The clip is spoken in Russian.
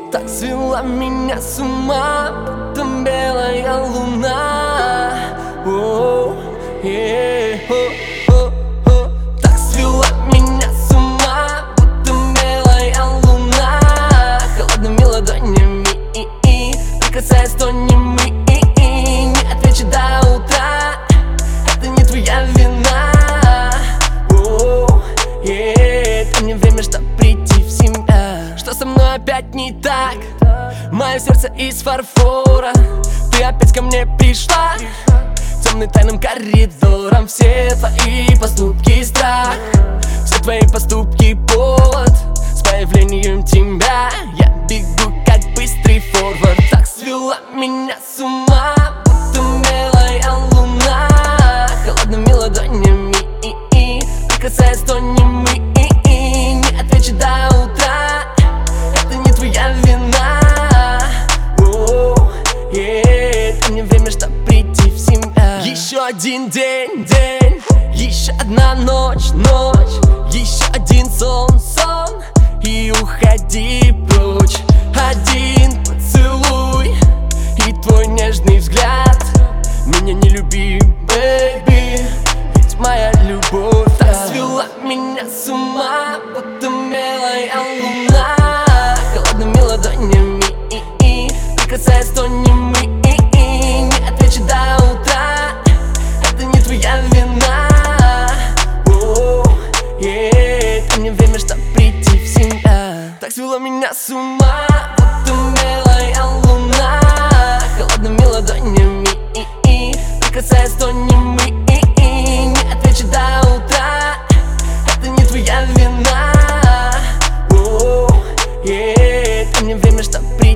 Так свела меня с ума, будто белая луна. Так свела меня с ума, будто белая луна. Холодными ладонями, прикасаясь тонями, не отвечу до утра. Это не твоя вина. Дай мне время, чтоб прийти в себя. Что со мной опять не так? Мое сердце из фарфора. Ты опять ко мне пришла темным тайным коридором. Все твои поступки страх, все твои поступки повод. С появлением тебя я бегу как быстрый форвард. Так свела меня с ума, будто белая луна. Холодными ладонями, прикасаясь тонями, не отвечу до утра. Это не твоя вина. Дай мне время, чтоб прийти в себя. Еще один день, еще одна ночь, еще один сон, и уходи прочь. Один поцелуй и твой нежный взгляд. Меня не люби, бэйби, ведь моя любовь так свела меня с ума, будто белая луна. Холодными ладонями, прикасаясь тонями, не отвечу до утра. Это не твоя вина. Дай мне время, чтоб прийти в себя. Так свела меня с ума, будто белая луна. Холодными ладонями, прикасаясь тонями, не отвечу до утра. Это не твоя вина. Дай мне время, чтоб прийти.